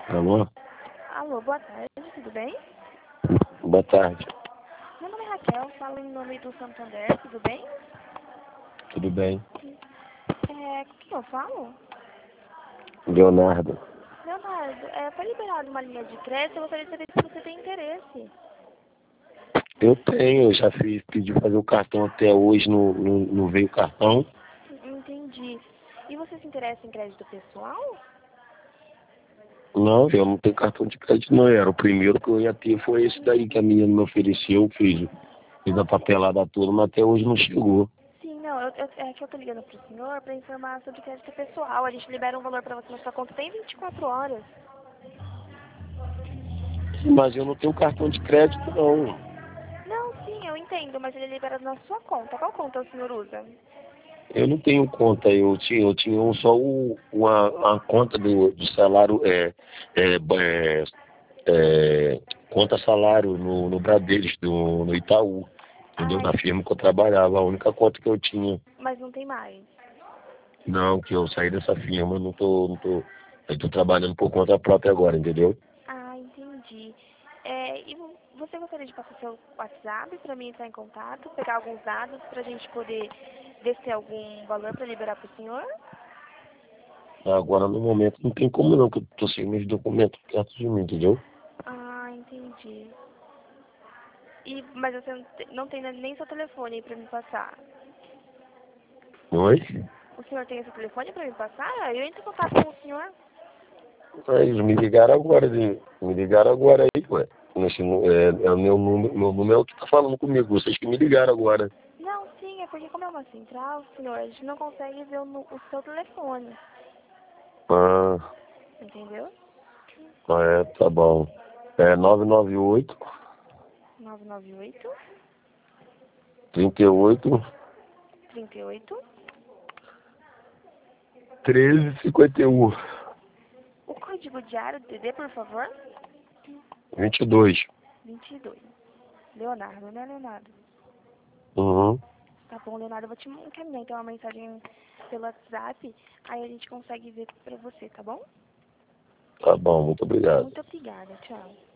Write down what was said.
Alô? Alô, boa tarde, tudo bem? Boa tarde. Meu nome é Raquel, falo em nome do Santander, tudo bem? Tudo bem? Com quem eu falo? Leonardo. Leonardo, foi liberado uma linha de crédito, eu gostaria de saber se você tem interesse. Eu tenho, eu já pedi fazer o cartão até hoje, não veio o cartão. Entendi. E você se interessa em crédito pessoal? Não, eu não tenho cartão de crédito não, era o primeiro que eu ia ter, foi esse daí que a menina me ofereceu, fiz a papelada toda, mas até hoje não chegou. Sim, não, é que eu tô ligando pro senhor para informar sobre crédito pessoal. A gente libera um valor para você na sua conta tem 24 horas. Mas eu não tenho cartão de crédito não. Não, sim, eu entendo, mas ele é liberado na sua conta. Qual conta o senhor usa? Eu não tenho conta, eu tinha só uma conta do salário, conta salário no Bradesco, no Itaú, entendeu? Ai, Na firma que eu trabalhava, a única conta que eu tinha. mas não tem mais. Não, que eu saí dessa firma, eu tô trabalhando por conta própria agora, entendeu? Ah, entendi. E você gostaria de passar seu WhatsApp para mim entrar em contato, pegar alguns dados para a gente poder ver se tem algum valor para liberar para o senhor? Agora, no momento, não tem como não, que eu tô sem meus documentos perto de mim, entendeu? Ah, entendi. Mas você não tem nem seu telefone aí para me passar? Oi? O senhor tem esse telefone para me passar? Eu entro em contato com o senhor. Aí, eles me ligaram agora aí, ué. É o meu número é o que tá falando comigo, vocês que me ligaram agora. Não, sim, é porque como é uma central, senhor, a gente não consegue ver o seu telefone, Ah, entendeu? tá bom. É 998 998 38 38. 1351 O código diário DD, por favor? 22. 22. Leonardo, né, Leonardo? Uhum. Tá bom, Leonardo, eu vou te encaminhar então uma mensagem pelo WhatsApp, aí a gente consegue ver pra você, tá bom? Tá bom, muito obrigado. Muito obrigada, tchau.